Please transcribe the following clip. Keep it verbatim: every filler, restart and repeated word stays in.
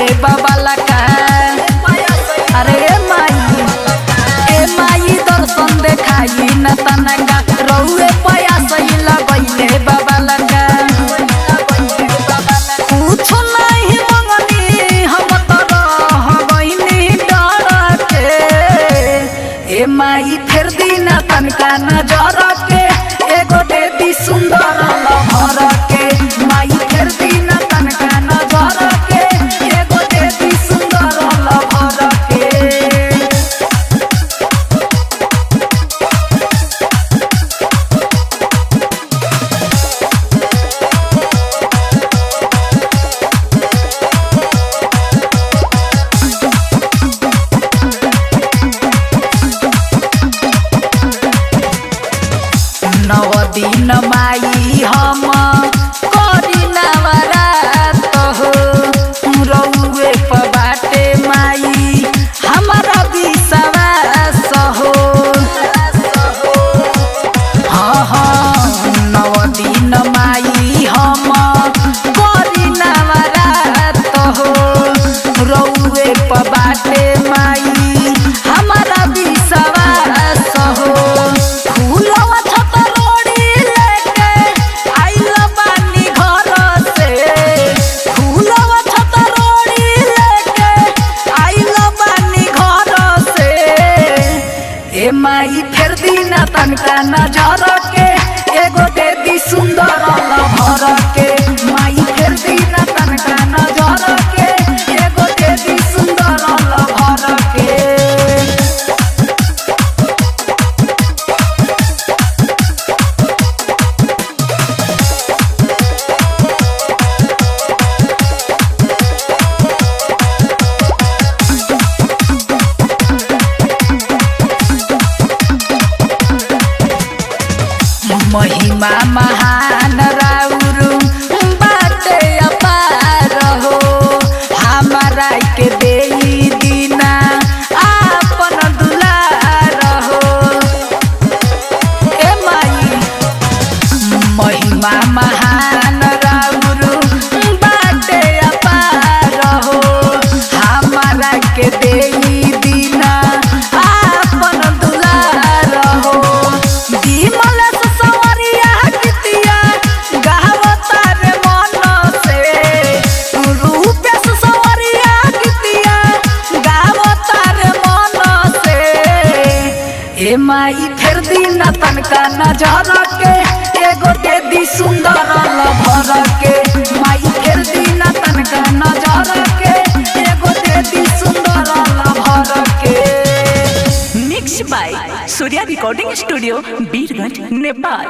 गईले बाबा लका। अरे ए माई ए माई दर्शन देखाई न तनका रउए पया सही लगईले बाबा लका। कुछ नहीं मंगनी हम तो रह गईनी डर के। ए माई फेर दीना तनका नजर के एगो देती सुंदर लहर के। माई फेर दीना तनका नजर के एगो देती सुंदर लहर के। नव दिन माई हम करी नवरात हो रउए पबाटे माई हमारा विश्वास हो। हाँ हाँ नव दिन माई हम करी नवरात हो रउए पबाटे माई हमारा विश्वास हो। फूलवा छतरोड़ी लेके आइल बानी घर से। फूलवा छतरोड़ी लेके आइल बानी घर से। ए माई फेर दीना तनका नजर के एगो देती सुंदर लहर के। माई फेर दीना तनका नजर के एगो देती सुंदर लहर के। महिमा महान राउर बाटे अपार हो हमारा के देई दीना आपन दुलार हो। ए माई महिमा महान राउर बाटे अपार हो हमारा के देई दीना आपन दुलार हो। विमल सवरिया गीतिया गावता रे मन से। रूपेश सवरिया गीतिया गावता रे मन से। ए माई फेर दीना तनका नजर के एगो देती सुंदर लहर के। माई फेर दीना तनका नजर के एगो देती सुंदर लहर के। Mix by Surya recording studio Birgunj Nepal.